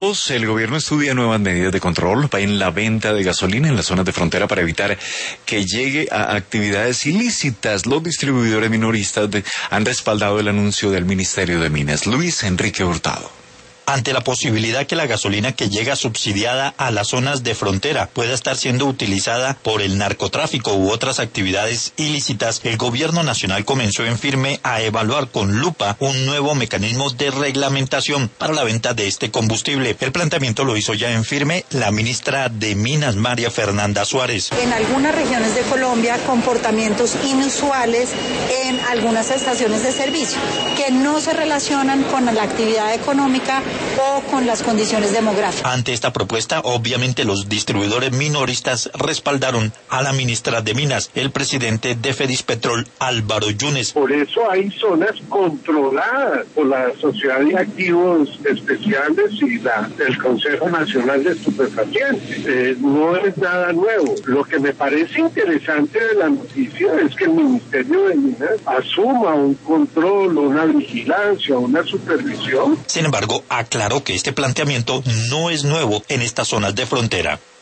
El gobierno estudia nuevas medidas de control en la venta de gasolina en las zonas de frontera para evitar que llegue a actividades ilícitas. Los distribuidores minoristas han respaldado el anuncio del Ministerio de Minas. Luis Enrique Hurtado. Ante la posibilidad que la gasolina que llega subsidiada a las zonas de frontera pueda estar siendo utilizada por el narcotráfico u otras actividades ilícitas, el gobierno nacional comenzó en firme a evaluar con lupa un nuevo mecanismo de reglamentación para la venta de este combustible. El planteamiento lo hizo ya en firme la ministra de Minas, María Fernanda Suárez. En algunas regiones de Colombia, comportamientos inusuales en algunas estaciones de servicio que no se relacionan con la actividad económica o con las condiciones demográficas. Ante esta propuesta, obviamente los distribuidores minoristas respaldaron a la ministra de Minas, el presidente de Fedispetrol, Álvaro Yunes. Por eso hay zonas controladas por la Sociedad de Activos Especiales y el Consejo Nacional de Estupefacientes. No es nada nuevo. Lo que me parece interesante de la noticia es que el Ministerio de Minas asuma un control, una vigilancia, una supervisión. Sin embargo, aclaró que este planteamiento no es nuevo en estas zonas de frontera.